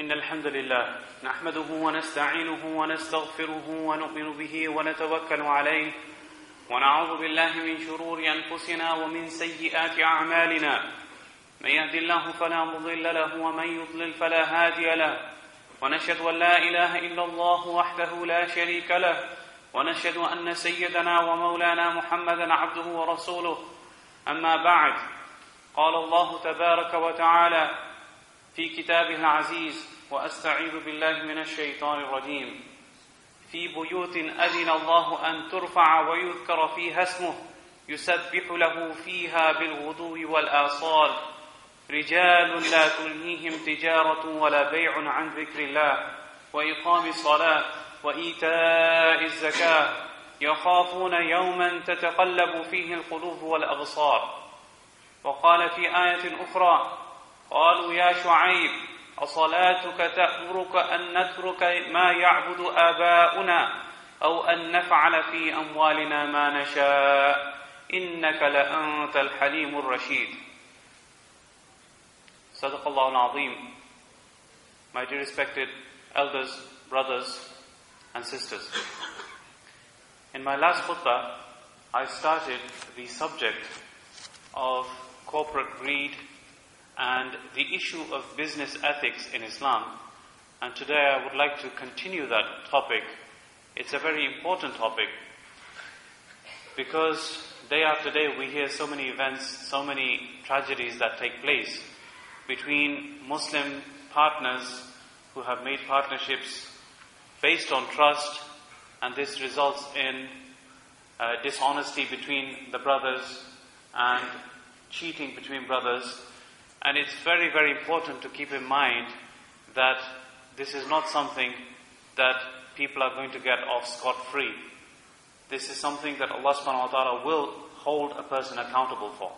إن الحمد لله نحمده ونستعينه ونستغفره ونؤمن به ونتوكل عليه ونعوذ بالله من شرور أنفسنا ومن سيئات أعمالنا من يهد الله فلا مضل له ومن يضلل فلا هادي له ونشهد أن لا إله إلا الله وحده لا شريك له ونشهد أن سيدنا ومولانا محمدا عبده ورسوله أما بعد قال الله تبارك وتعالى في كتابه العزيز وأستعيذ بالله من الشيطان الرجيم في بيوت أذن الله أن ترفع ويذكر فيها اسمه يسبح له فيها بالغدو والآصال رجال لا تلهيهم تجارة ولا بيع عن ذكر الله وإقام الصلاة وإيتاء الزكاة يخافون يوما تتقلب فيه القلوب والأبصار. وقال في آية أخرى قالوا يا شعيب أصلاتك تأمرك أن نترك ما يعبد آباؤنا أو أن نفعل في أموالنا ما نشاء إنك لأنت الحليم الرشيد. صدق Allah al-Azim. My dear respected elders, brothers and sisters. In my last khutbah, I started the subject of corporate greed and the issue of business ethics in Islam. And today I would like to continue that topic. It's a very important topic because day after day we hear so many events, so many tragedies that take place between Muslim partners who have made partnerships based on trust, and this results in dishonesty between the brothers and cheating between brothers. And it's very, very important to keep in mind that this is not something that people are going to get off scot-free. This is something that Allah subhanahu wa ta'ala will hold a person accountable for.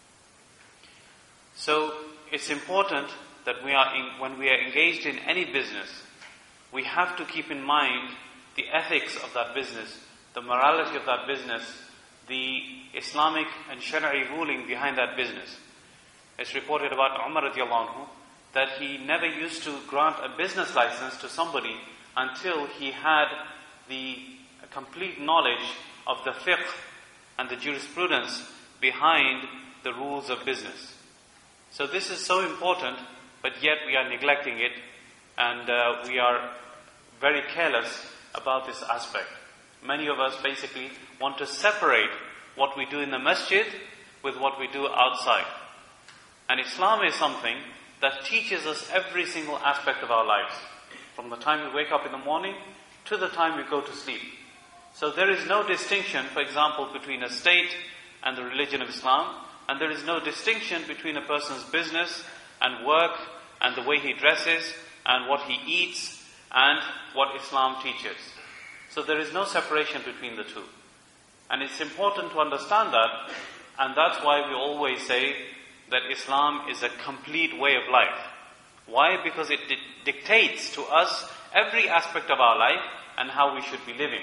So it's important that when we are engaged in any business, we have to keep in mind the ethics of that business, the morality of that business, the Islamic and Shari'i ruling behind that business. It's reported about Umar radiallahu anhu that he never used to grant a business license to somebody until he had the complete knowledge of the fiqh and the jurisprudence behind the rules of business. So this is so important, but yet we are neglecting it, and we are very careless about this aspect. Many of us basically want to separate what we do in the masjid with what we do outside. And Islam is something that teaches us every single aspect of our lives, from the time we wake up in the morning to the time we go to sleep. So there is no distinction, for example, between a state and the religion of Islam, and there is no distinction between a person's business and work and the way he dresses and what he eats and what Islam teaches. So there is no separation between the two. And it's important to understand that, and that's why we always say that Islam is a complete way of life. Why? Because it dictates to us every aspect of our life and how we should be living.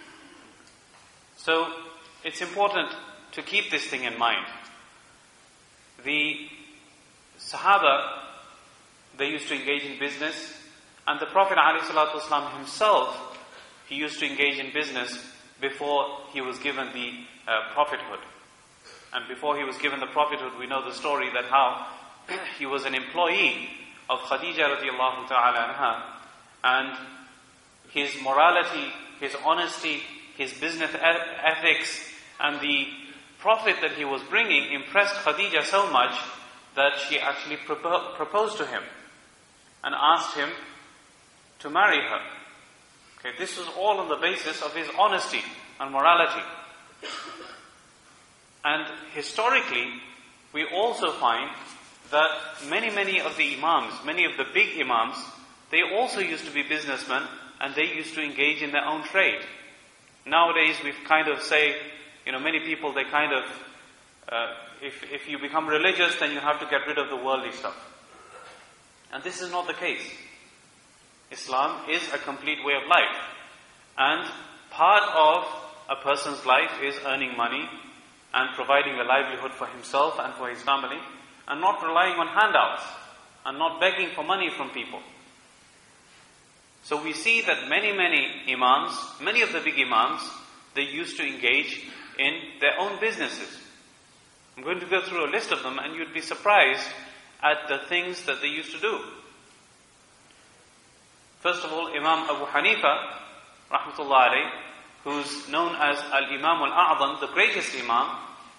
So it's important to keep this thing in mind. The Sahaba, they used to engage in business, and the Prophet ﷺ himself, he used to engage in business before he was given the prophethood. And before he was given the prophethood, we know the story that how he was an employee of Khadija radiallahu ta'ala anha, and his morality, his honesty, his business ethics, and the profit that he was bringing impressed Khadija so much that she actually proposed to him and asked him to marry her. Okay, this was all on the basis of his honesty and morality. And historically, we also find that many of the imams, many of the big imams, they also used to be businessmen, and they used to engage in their own trade. Nowadays, we kind of say, many people, they kind of, if you become religious, then you have to get rid of the worldly stuff. And this is not the case. Islam is a complete way of life. And part of a person's life is earning money and providing a livelihood for himself and for his family, and not relying on handouts, and not begging for money from people. So we see that many imams, many of the big imams, they used to engage in their own businesses. I'm going to go through a list of them and you'd be surprised at the things that they used to do. First of all, Imam Abu Hanifa, rahmatullah alayh, who's known as Al-Imam Al-A'zam, the greatest imam,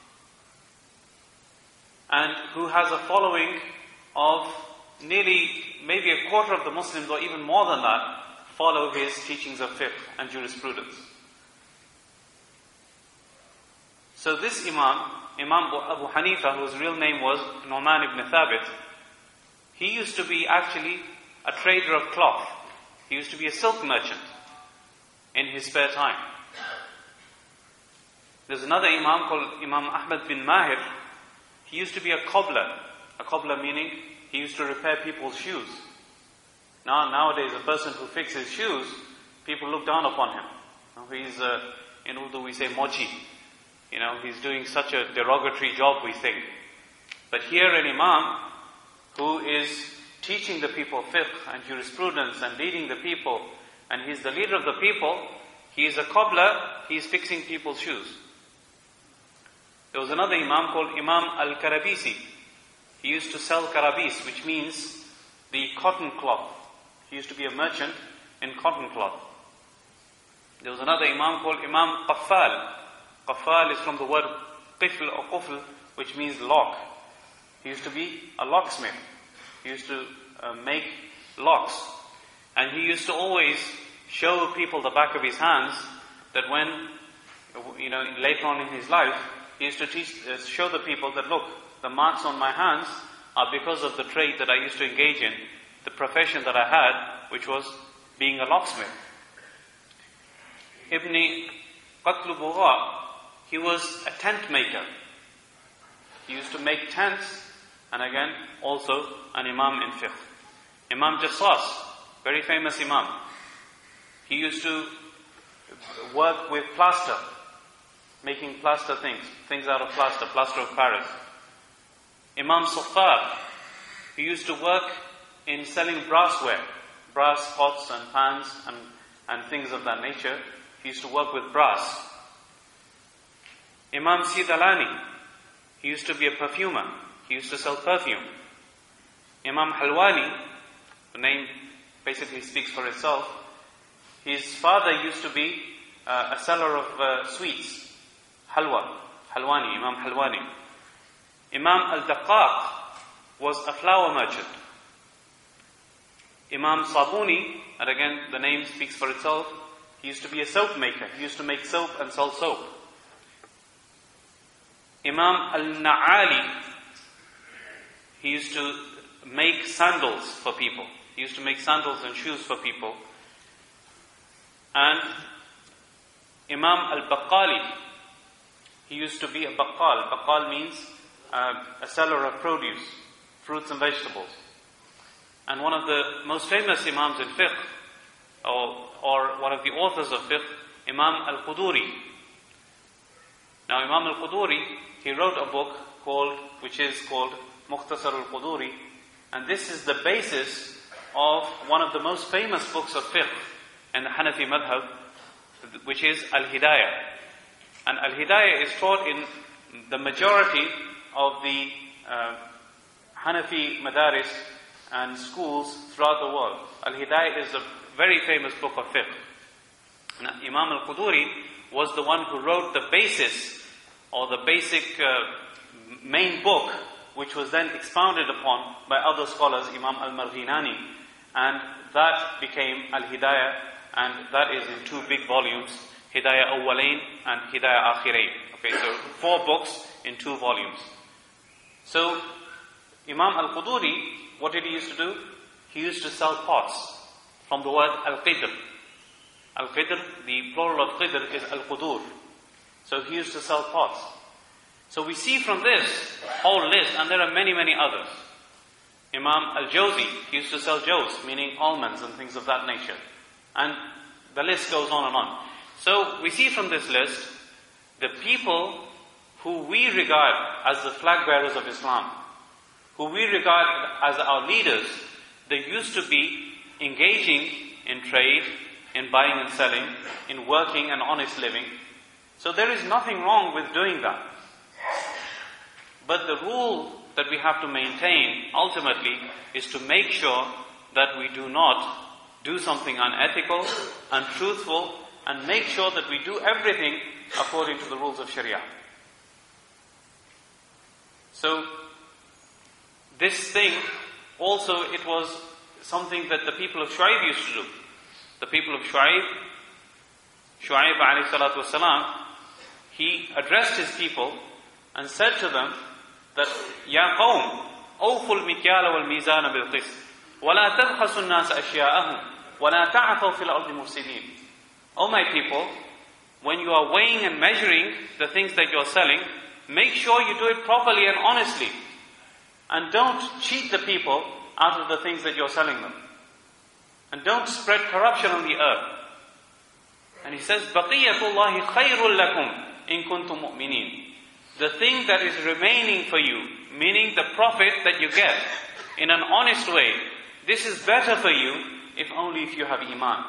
and who has a following of nearly, maybe a quarter of the Muslims, or even more than that, follow his teachings of fiqh and jurisprudence. So this Imam Abu Hanifa, whose real name was Nu'man ibn Thabit, he used to be actually a trader of cloth. He used to be a silk merchant in his spare time. There's another Imam called Imam Ahmad bin Mahir. He used to be a cobbler. A cobbler meaning he used to repair people's shoes. Nowadays, a person who fixes shoes, people look down upon him. He's, in Urdu we say mochi. He's doing such a derogatory job, we think. But here an Imam who is teaching the people fiqh and jurisprudence and leading the people, and he's the leader of the people, he is a cobbler, he's fixing people's shoes. There was another Imam called Imam Al-Karabisi. He used to sell karabis, which means the cotton cloth. He used to be a merchant in cotton cloth. There was another Imam called Imam Qaffal. Qaffal is from the word qifl or qufl, which means lock. He used to be a locksmith. He used to make locks. And he used to always show people the back of his hands, that when, later on in his life, he used to show the people that, look, the marks on my hands are because of the trade that I used to engage in, the profession that I had, which was being a locksmith. Ibn Qatl Bugha, he was a tent maker. He used to make tents, and again, also an Imam in fiqh. Imam Jassas, very famous Imam. He used to work with plaster, making plaster things out of plaster of Paris. Imam Saffar, he used to work in selling brassware, brass pots and pans and things of that nature. He used to work with brass. Imam Sidalani, he used to be a perfumer. He used to sell perfume. Imam Halwani, the name basically speaks for itself. His father used to be a seller of sweets, Halwani, Imam Halwani. Imam Al-Daqqaq was a flour merchant. Imam Sabuni, and again the name speaks for itself, he used to be a soap maker. He used to make soap and sell soap. Imam Al-Na'ali, he used to make sandals for people. He used to make sandals and shoes for people. And Imam Al-Baqali, he used to be a baqal. Baqal means a seller of produce, fruits and vegetables. And one of the most famous Imams in fiqh, or one of the authors of fiqh, Imam Al-Quduri. Now Imam Al-Quduri, he wrote a book which is called Mukhtasar Al-Quduri, and this is the basis of one of the most famous books of fiqh in the Hanafi madhab, which is Al-Hidayah. And Al-Hidayah is taught in the majority of the Hanafi madaris and schools throughout the world. Al-Hidayah is a very famous book of fiqh. Now, Imam Al-Quduri was the one who wrote the basis, or the basic main book, which was then expounded upon by other scholars, Imam Al-Marghinani, and that became Al-Hidayah, and that is in 2 big volumes, Hidayah Awwalain and Hidayah Akhirain. Okay, so 4 books in 2 volumes. So, Imam Al-Quduri, what did he used to do? He used to sell pots, from the word Al-Qidr. Al-Qidr, the plural of Qidr is Al-Qudur. So he used to sell pots. So we see from this whole list, and there are many others. Imam Al-Jawzi, he used to sell jaws, meaning almonds and things of that nature. And the list goes on and on. So we see from this list, the people who we regard as the flag bearers of Islam, who we regard as our leaders, they used to be engaging in trade, in buying and selling, in working and honest living. So there is nothing wrong with doing that. But the rule that we have to maintain ultimately is to make sure that we do not do something unethical, untruthful, and make sure that we do everything according to the rules of Sharia. So, this thing, also it was something that the people of Shu'aib used to do. The people of Shu'aib alayhi salatu wasalam, he addressed his people and said to them that, Ya qawm, awful mikyala wal mizana bil qist, wa la tabkhasu an-nas ashya'ahum, wa la ta'athaw fil ardi mufsidin. O my people, when you are weighing and measuring the things that you are selling, make sure you do it properly and honestly. And don't cheat the people out of the things that you're selling them. And don't spread corruption on the earth. And he says, بَقِيَّةُ اللَّهِ خَيْرٌ لَكُمْ إِن كُنْتُم مُؤْمِنِينَ. The thing that is remaining for you, meaning the profit that you get in an honest way, this is better for you if only if you have Iman.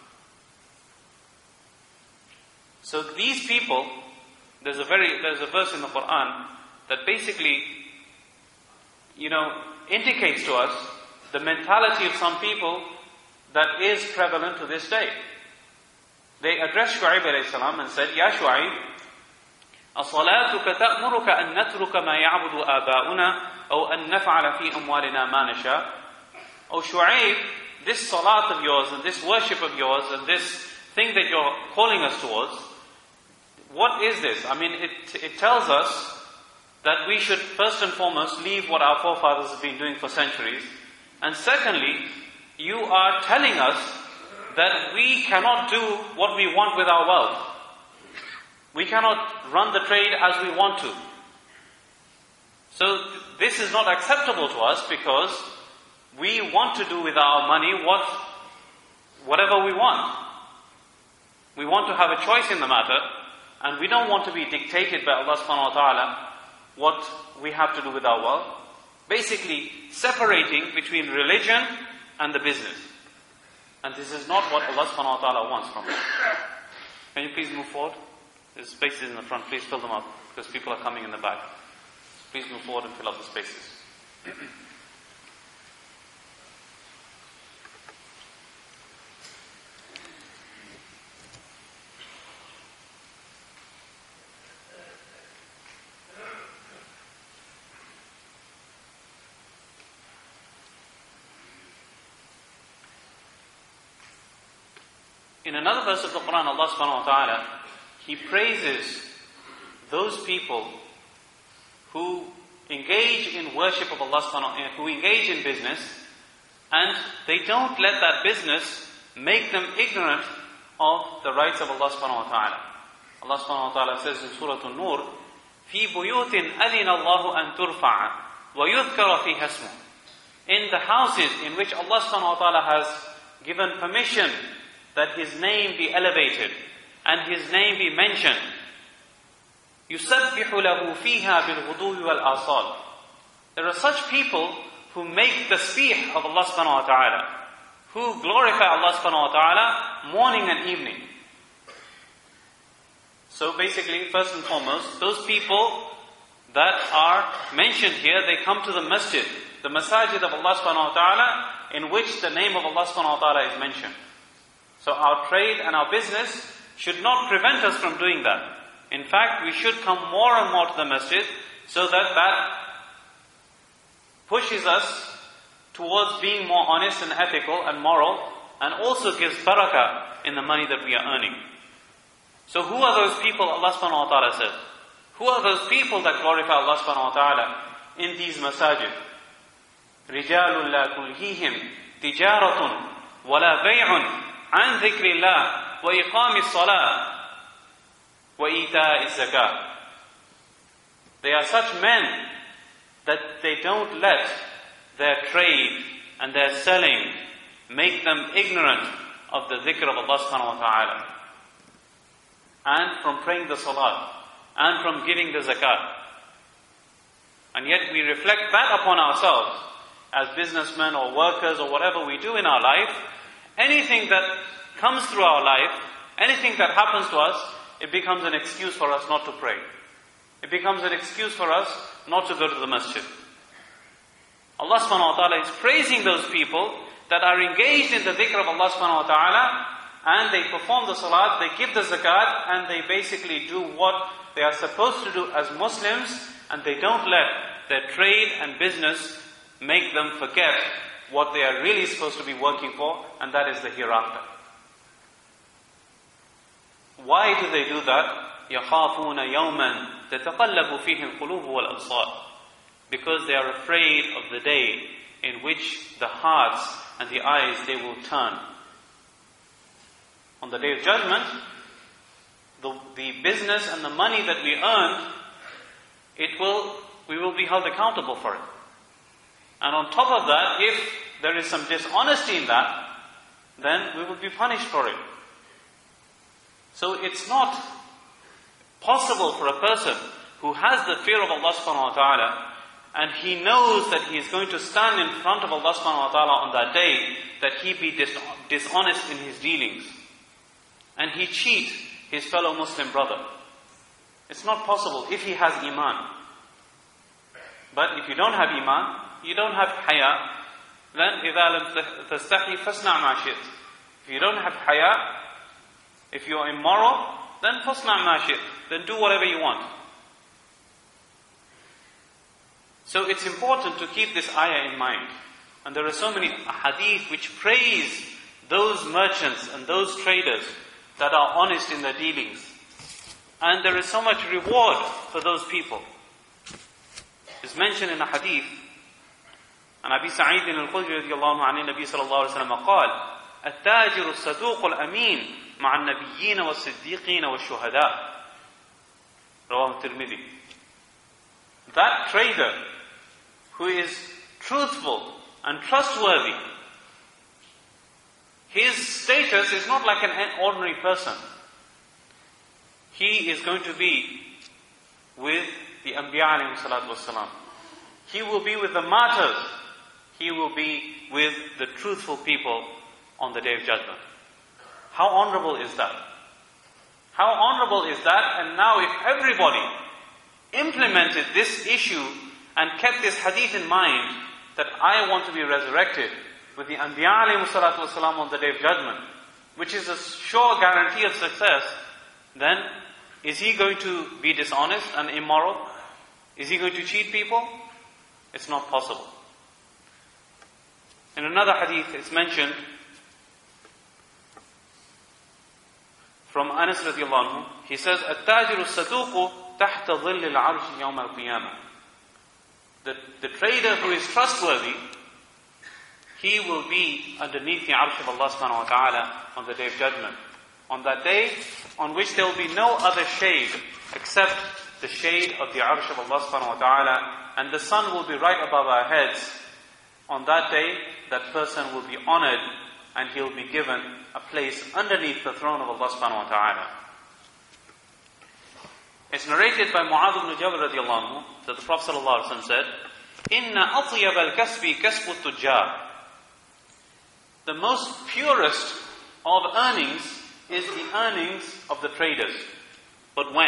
So these people, there's a verse in the Quran that basically, indicates to us the mentality of some people that is prevalent to this day. They addressed Shu'aib alayhi salam and said, Ya Shu'aib, أَصَلَاتُكَ تَأْمُرُكَ أَن نَتْرُكَ مَا يَعْبُدُ آبَاؤُنَا أَوْ أَن نَفْعَلَ فِي أَمْوَالِنَا مَا نَشَاءُ. O Shu'aib, this salat of yours and this worship of yours and this thing that you're calling us towards, what is this? I mean, it tells us that we should first and foremost leave what our forefathers have been doing for centuries. And secondly, you are telling us that we cannot do what we want with our wealth. We cannot run the trade as we want to. So this is not acceptable to us because we want to do with our money whatever we want. We want to have a choice in the matter, and we don't want to be dictated by Allah subhanahu wa ta'ala what we have to do with our wealth. Basically, separating between religion and the business. And this is not what Allah subhanahu wa ta'ala wants from us. Can you please move forward? There's spaces in the front, please fill them up, because people are coming in the back. Please move forward and fill up the spaces. In another verse of the Quran, Allah subhanahu wa ta'ala, He praises those people who engage in worship of Allah subhanahu wa ta'ala, who engage in business, and they don't let that business make them ignorant of the rights of Allah subhanahu wa ta'ala. Allah subhanahu wa ta'ala says in Surah An-Nur, فِي بُيُوتٍ أَذِنَ اللَّهُ أَن تُرْفَعَ وَيُذْكَرَ فِيهَا اسْمُهُ. In the houses in which Allah subhanahu wa ta'ala has given permission that His name be elevated and His name be mentioned. يُسَبِّحُ لَهُ فِيهَا بِالْغُدُوِّ وَالْآصَالِ. There are such people who make the tasbih of Allah subhanahu wa ta'ala, who glorify Allah subhanahu wa ta'ala morning and evening. So basically, first and foremost, those people that are mentioned here, they come to the masjid, the masajid of Allah subhanahu wa ta'ala, in which the name of Allah subhanahu wa ta'ala is mentioned. So our trade and our business should not prevent us from doing that. In fact, we should come more and more to the masjid so that pushes us towards being more honest and ethical and moral, and also gives barakah in the money that we are earning. So who are those people Allah subhanahu wa ta'ala says? Who are those people that glorify Allah subhanahu wa ta'ala in these masajid? رِجَالٌ لَا تُلْهِيهِمْ تِجَارَةٌ وَلَا بَيْعٌ عن ذكر الله وإقام الصلاة وإيتاء الزكاة. They are such men that they don't let their trade and their selling make them ignorant of the dhikr of Allah subhanahu wa ta'ala, and from praying the salat, and from giving the zakat. And yet we reflect that upon ourselves as businessmen or workers or whatever we do in our life, Anything that comes through our life, anything that happens to us, it becomes an excuse for us not to pray. It becomes an excuse for us not to go to the masjid. Allah subhanahu wa ta'ala is praising those people that are engaged in the dhikr of Allah subhanahu wa ta'ala, and they perform the salat, they give the zakat, and they basically do what they are supposed to do as Muslims, and they don't let their trade and business make them forget what they are really supposed to be working for, and that is the hereafter. Why do they do that? يَخَافُونَ يَوْمًا تَتَقَلَّبُ فِيهِ الْقُلُوبُ وَالْأَبْصَارُ. Because they are afraid of the day in which the hearts and the eyes, they will turn. On the Day of Judgment, the business and the money that we earn, we will be held accountable for it. And on top of that, if there is some dishonesty in that, then we will be punished for it. So it's not possible for a person who has the fear of Allah subhanahu wa ta'ala, and he knows that he is going to stand in front of Allah subhanahu wa ta'ala on that day, that he be dishonest in his dealings, and he cheat his fellow Muslim brother. It's not possible if he has iman. But if you don't have iman, you don't have haya, then إِذَا لَمْ تَسْتَحِي فَاسْنَعْ مَا شِئْتَ. If you don't have haya, if you are immoral, then فَاسْنَعْ مَا شِئْتَ. Then do whatever you want. So it's important to keep this ayah in mind. And there are so many hadith which praise those merchants and those traders that are honest in their dealings. And there is so much reward for those people. It's mentioned in a hadith, عن أبي سعيد الخدري رضي الله عنه النبي صلى الله عليه وسلم قال: التاجر الصدوق الأمين مع النبيين والصديقين والشهداء. رواه الترمذي. That trader who is truthful and trustworthy, his status is not like an ordinary person. He is going to be with the Anbiya alayhi salatu wassalam. He will be with the martyrs. He will be with the truthful people on the Day of Judgment. How honorable is that? How honorable is that? And now if everybody implemented this issue and kept this hadith in mind, that I want to be resurrected with the Anbiya alayhi salatu wasalam on the Day of Judgment, which is a sure guarantee of success, then is he going to be dishonest and immoral? Is he going to cheat people? It's not possible. In another hadith it's mentioned from Anas radiallahu anhu, he says, التاجر الصدوق تحت ظل العرش يوم القيامة. The trader who is trustworthy, he will be underneath the arsh of Allah subhanahu wa ta'ala on the Day of Judgment. On that day, on which there will be no other shade except the shade of the arsh of Allah subhanahu wa ta'ala, and the sun will be right above our heads. On that day, that person will be honored, and he'll be given a place underneath the throne of Allah subhanahu wa ta'ala. It's narrated by Mu'adh ibn Jabal radiallahu anhu that the Prophet sallallahu alaihi wasallam said, "Inna atyab al-kasbi kasbu tujjar." The most purest of earnings is the earnings of the traders. But when?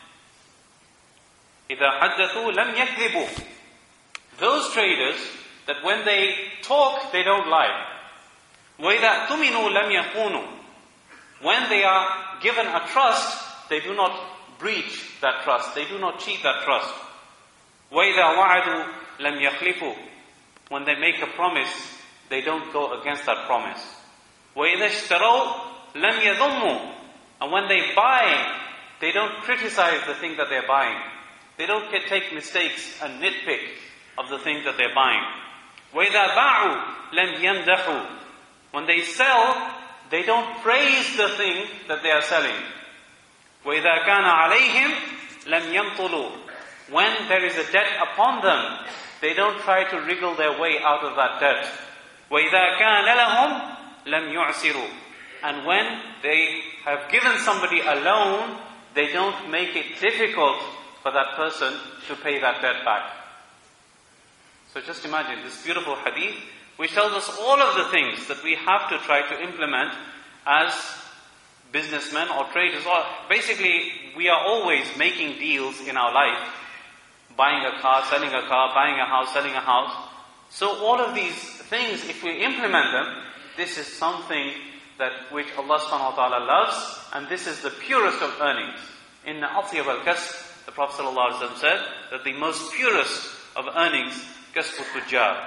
إِذَا حَدَّثُوا لَمْ يَكْذِبُوا. Those traders that when they talk, they don't lie. وَإِذَا اؤْتُمِنُوا لَمْ يَخُونُوا. When they are given a trust, they do not breach that trust. They do not cheat that trust. وَإِذَا وَعَدُوا لَمْ يَخْلِفُوا. When they make a promise, they don't go against that promise. وَإِذَا اشْتَرَوْا لَمْ يَذُمُّوا. And when they buy, they don't criticize the thing that they're buying. They don't take mistakes and nitpick of the thing that they're buying. وَإِذَا بَاعُوا لَمْ يَمْدَحُوا. When they sell, they don't praise the thing that they are selling. وَإِذَا كَانَ عَلَيْهِمْ لَمْ يَمْطُلُوا. When there is a debt upon them, they don't try to wriggle their way out of that debt. وَإِذَا كَانَ لَهُمْ لَمْ يُعْسِرُوا. And when they have given somebody a loan, they don't make it difficult for that person to pay that debt back. So just imagine this beautiful hadith, which tells us all of the things that we have to try to implement as businessmen or traders. Or basically, we are always making deals in our life. Buying a car, selling a car, buying a house, selling a house. So all of these things, if we implement them, this is something that which Allah subhanahu wa ta'ala loves, and this is the purest of earnings. In Atyab al-Kasb, the Prophet ﷺ said that the most purest of earnings, kasb al-tujjar.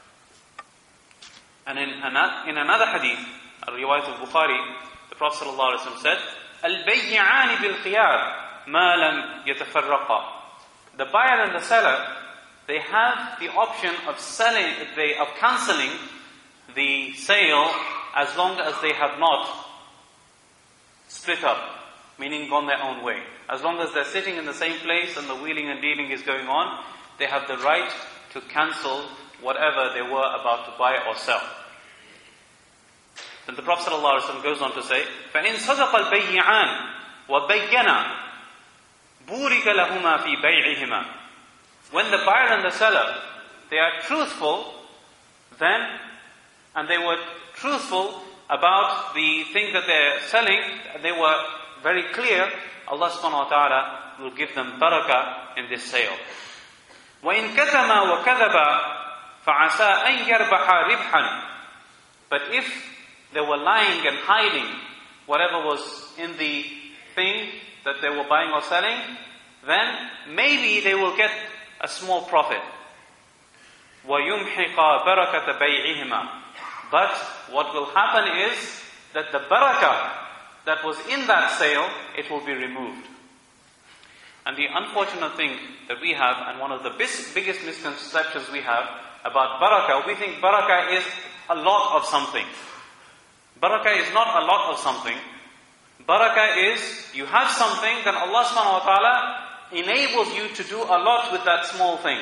And in another hadith, a riwayat of Bukhari, the Prophet ﷺ said, Al-bayyi'ani bil-khiyar ma lam yatafarraqa. The buyer and the seller, they have the option of cancelling the sale as long as they have not split up, meaning gone their own way. As long as they're sitting in the same place and the wheeling and dealing is going on, they have the right to cancel whatever they were about to buy or sell. Then the Prophet ﷺ goes on to say, فَإِن صَدَقَ الْبَيِّعَانِ وَبَيَّنَا بُورِكَ لَهُمَا فِي بَيْعِهِمَا. When the buyer and the seller, they are truthful, then, and they were truthful about the thing that they're selling, they were very clear, Allah subhanahu wa ta'ala will give them barakah in this sale. وَإِن كَتَمَا وَكَذَبَا فَعَسَىٰ أَن يَرْبَحَ رِبْحًا. But if they were lying and hiding whatever was in the thing that they were buying or selling, then maybe they will get a small profit. وَيُمْحِقَ بَرَكَةَ بَيْعِهِمَا. But what will happen is that the barakah that was in that sale, it will be removed. And the unfortunate thing that we have, and one of the biggest misconceptions we have about barakah, we think barakah is a lot of something. Barakah is not a lot of something. Barakah is, you have something, then Allah subhanahu wa ta'ala enables you to do a lot with that small thing.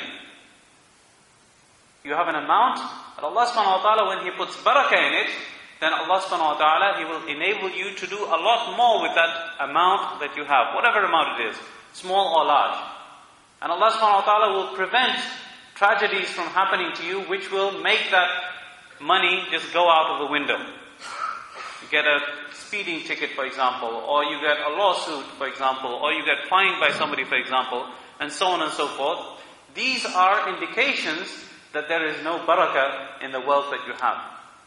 You have an amount, but Allah subhanahu wa ta'ala, when He puts barakah in it, then Allah subhanahu wa ta'ala, He will enable you to do a lot more with that amount that you have, whatever amount it is, small or large. And Allah subhanahu wa ta'ala will prevent tragedies from happening to you, which will make that money just go out of the window. You get a speeding ticket, for example, or you get a lawsuit, for example, or you get fined by somebody, for example, and so on and so forth. These are indications that there is no barakah in the wealth that you have.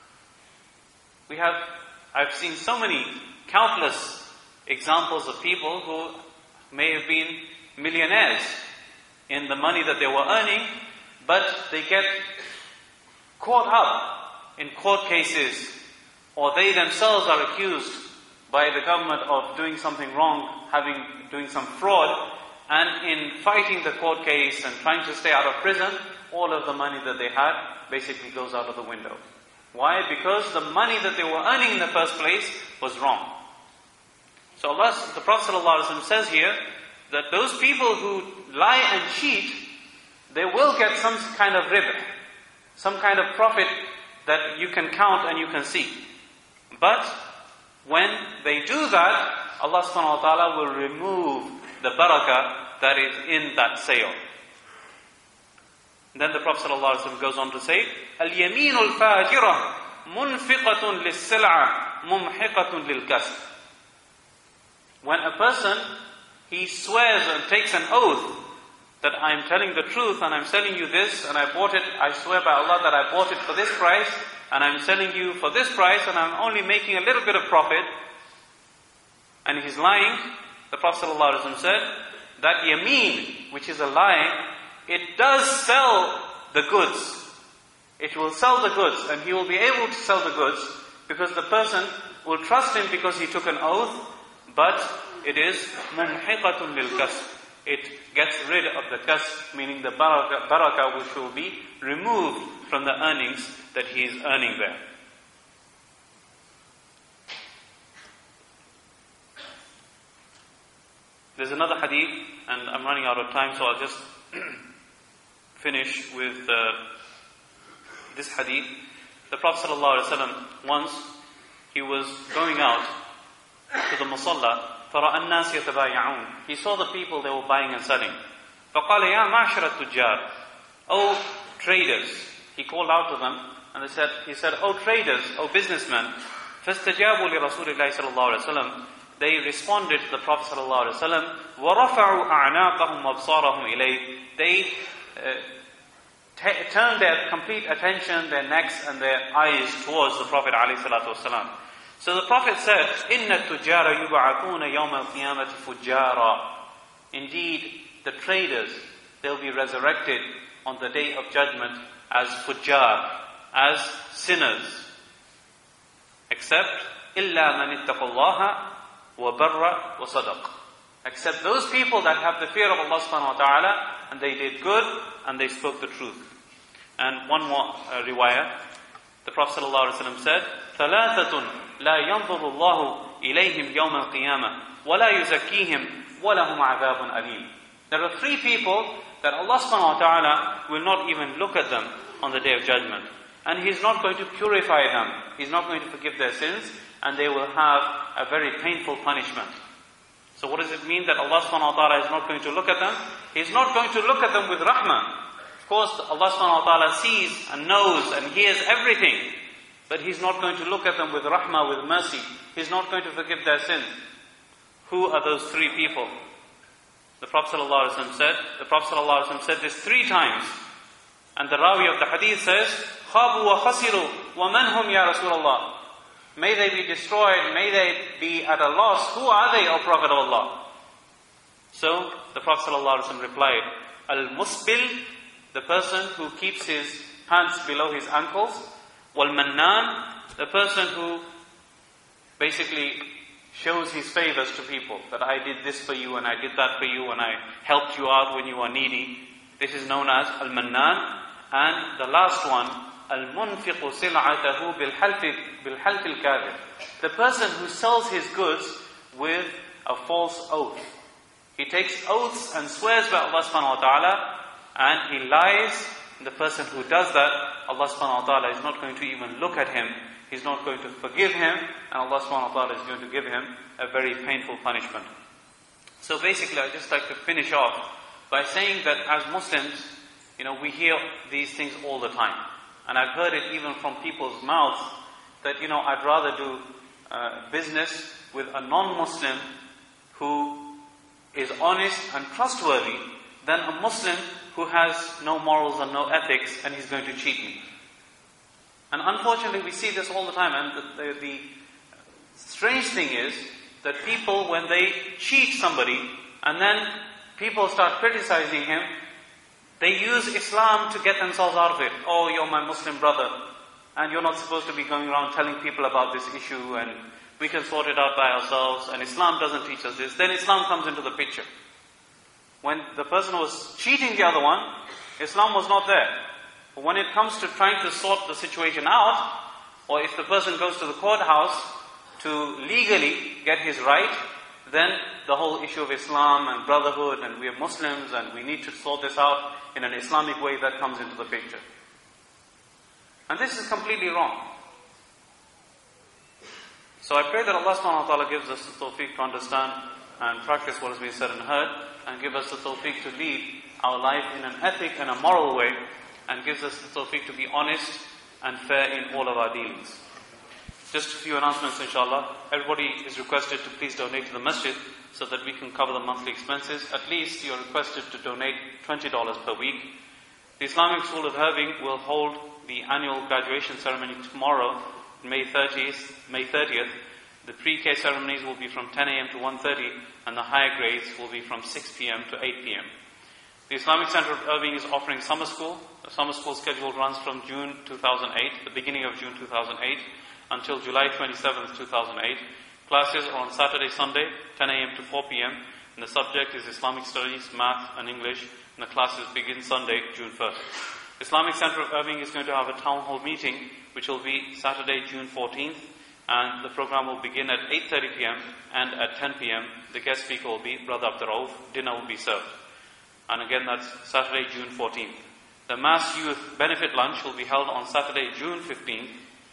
I've seen so many, countless examples of people who may have been millionaires in the money that they were earning, but they get caught up in court cases, or they themselves are accused by the government of doing something wrong, doing some fraud, and in fighting the court case and trying to stay out of prison, all of the money that they had basically goes out of the window. Why? Because the money that they were earning in the first place was wrong. So the Prophet ﷺ says here that those people who lie and cheat, they will get some kind of riba, some kind of profit that you can count and you can see. But when they do that, Allah subhanahu wa ta'ala will remove the barakah that is in that sale. Then the Prophet ﷺ goes on to say, الْيَمِينُ الْفَاجِرَةُ مُنْفِقَةٌ لِلسِّلْعَةِ مُمْحِقَةٌ لِلْكَسْبِ. When a person, he swears and takes an oath that I'm telling the truth and I'm selling you this and I bought it, I swear by Allah that I bought it for this price and I'm selling you for this price and I'm only making a little bit of profit, and he's lying, the Prophet ﷺ said, that yameen, which is a lie, it does sell the goods. It will sell the goods, and he will be able to sell the goods because the person will trust him because he took an oath, but it is mumhiqatun lil kasb. It gets rid of the kasb, meaning the barakah which will be removed from the earnings that he is earning there. There's another hadith, and I'm running out of time, so I'll just finish with this hadith. The Prophet ﷺ, once he was going out to the musalla, فَرَأَى النَّاسِ يَتَبَايَعُونَ. He saw the people, they were buying and selling. فَقَالَ يَا مَعْشَرَ التُّجَّارِ. Oh traders. He called out to them And he said, "O traders, O businessmen, فَاسْتَجَابُوا لِرَسُولِ اللَّهِ صَلَى اللَّهُ عَلَيْهِ وسلم." They responded to the Prophet sallallahu alaihi wasallam. وَرَفَعُوا أَعْنَاقَهُمْ وَأَبْصَارَهُمْ إِلَيْهِ. They turned their complete attention, their necks and their eyes towards the Prophet alayhi salatu wasalam. So the Prophet said, إِنَّ التُّجَّارَ يُبْعَثُونَ يَوْمَ الْقِيَامَةِ فُجَّارًا. Indeed, the traders, they'll be resurrected on the day of judgment as fujjar, as sinners. Except, إِلَّا مَنِ اتَّقَى اللَّهَ وَبَرَّ وَصَدَقَ. Except those people that have the fear of Allah subhanahu wa ta'ala, and they did good, and they spoke the truth. And one more riwayah, the Prophet ﷺ said, ثَلَاثَةٌ لَا يَنْظُرُ اللَّهُ إِلَيْهِمْ يَوْمَ الْقِيَامَةِ وَلَا يُزَكِّيهِمْ وَلَهُمْ عَذَابٌ أَلِيمٌ. There are three people that Allah subhanahu wa ta'ala will not even look at them on the day of judgment. And He's not going to purify them. He's not going to forgive their sins, and they will have a very painful punishment. So what does it mean that Allah subhanahu wa ta'ala is not going to look at them? He's not going to look at them with rahmah. Of course, Allah subhanahu wa ta'ala sees and knows and hears everything. But He's not going to look at them with rahmah, with mercy. He's not going to forgive their sins. Who are those three people? The Prophet ﷺ said this 3 times. And the Rawi of the hadith says, خَابُوا وَخَسِرُوا وَمَنْ هُمْ يَا رَسُولَ اللَّهِ. May they be destroyed, may they be at a loss. Who are they, O Prophet of Allah? So, the Prophet ﷺ replied, Al-Musbil, the person who keeps his pants below his ankles. Wal-Mannan, the person who basically shows his favors to people. That I did this for you, and I did that for you, and I helped you out when you were needy. This is known as Al-Mannan. And the last one, Al-Munfiqu sil'atahu bil-half al-kadhib. The person who sells his goods with a false oath. He takes oaths and swears by Allah subhanahu wa ta'ala, and he lies. The person who does that, Allah subhanahu wa ta'ala is not going to even look at him. He's not going to forgive him, and Allah subhanahu wa ta'ala is going to give him a very painful punishment. So basically, I'd just like to finish off by saying that as Muslims, we hear these things all the time. And I've heard it even from people's mouths that, I'd rather do business with a non-Muslim who is honest and trustworthy than a Muslim who has no morals and no ethics and he's going to cheat me. And unfortunately we see this all the time, and the strange thing is that people, when they cheat somebody and then people start criticizing him, they use Islam to get themselves out of it. Oh, you're my Muslim brother, and you're not supposed to be going around telling people about this issue, and we can sort it out by ourselves, and Islam doesn't teach us this. Then Islam comes into the picture. When the person was cheating the other one, Islam was not there. But when it comes to trying to sort the situation out, or if the person goes to the courthouse to legally get his right, then the whole issue of Islam and brotherhood and we are Muslims and we need to sort this out in an Islamic way, that comes into the picture. And this is completely wrong. So I pray that Allah subhanahu wa ta'ala gives us the tawfiq to understand and practice what has been said and heard, and give us the tawfiq to lead our life in an ethic and a moral way, and gives us the tawfiq to be honest and fair in all of our dealings. Just a few announcements, inshallah. Everybody is requested to please donate to the masjid so that we can cover the monthly expenses. At least you're requested to donate $20 per week. The Islamic School of Irving will hold the annual graduation ceremony tomorrow, May 30th. The pre-K ceremonies will be from 10 a.m. to 1:30, and the higher grades will be from 6 p.m. to 8 p.m. The Islamic Center of Irving is offering summer school. The summer school schedule runs from June 2008, the beginning of June 2008, until July 27th, 2008. Classes are on Saturday, Sunday, 10 a.m. to 4 p.m. And the subject is Islamic Studies, Math and English. And the classes begin Sunday, June 1st. Islamic Center of Irving is going to have a town hall meeting, which will be Saturday, June 14th. And the program will begin at 8:30 p.m. and at 10 p.m. the guest speaker will be Brother Abdur Rauf. Dinner will be served. And again, that's Saturday, June 14th. The Mass Youth Benefit Lunch will be held on Saturday, June 15th,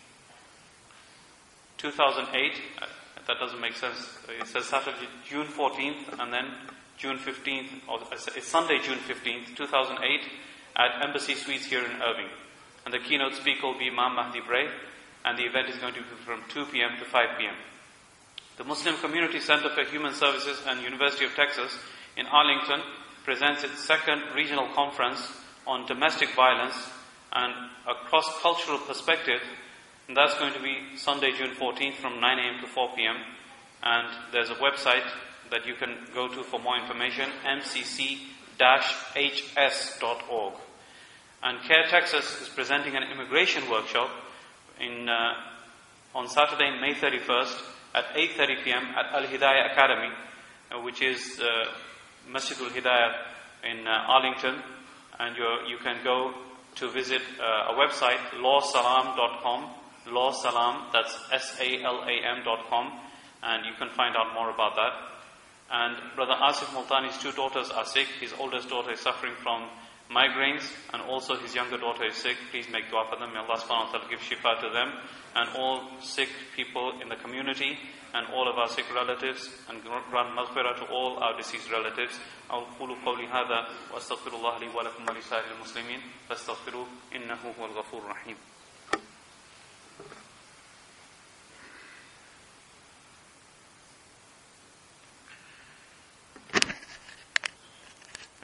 2008. That doesn't make sense. It says Saturday, June 14th, and then June 15th, or it's Sunday, June 15th, 2008, at Embassy Suites here in Irving. and the keynote speaker will be Imam Mahdi Bray, and the event is going to be from 2 p.m. to 5 p.m. The Muslim Community Center for Human Services and University of Texas in Arlington presents its second regional conference on domestic violence and a cross-cultural perspective, and that's going to be Sunday, June 14th from 9 a.m. to 4 p.m. And there's a website that you can go to for more information, mcc-hs.org. And CARE Texas is presenting an immigration workshop on Saturday, May 31st at 8:30 p.m. at Al-Hidayah Academy, which is Masjid al-Hidayah in Arlington. And you can go to visit a website, lawsalam.com, lawsalam, that's SALAM.com, and you can find out more about that. And Brother Asif Multani's 2 daughters are sick. His oldest daughter is suffering from migraines, and also his younger daughter is sick. Please make dua for them. May Allah subhanahu wa ta'ala give shifa to them and all sick people in the community and all of our sick relatives, and grant maghfirah to all our deceased relatives. أقول قولي هذا وأستغفر الله لي ولكم ولسائر المسلمين فاستغفروه إنه هو الغفور الرحيم.